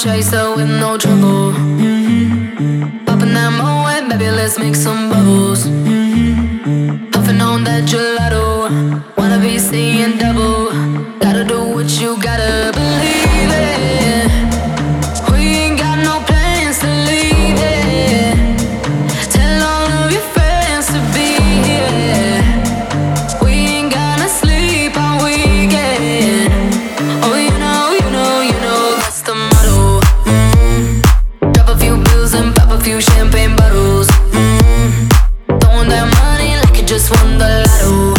chaser with no trouble. Popping that moe, baby, let's make some bubbles. Puffing on that gelato, wanna be seeing double. Gotta do what you gotta believe it. We ain't got no plans to leave it. Tell all of your friends to be here. We ain't gonna sleep all weekend. Oh, you know that's the motto. Drop a few bills and pop a few champagne bottles. Throwing that money like you just won the lotto.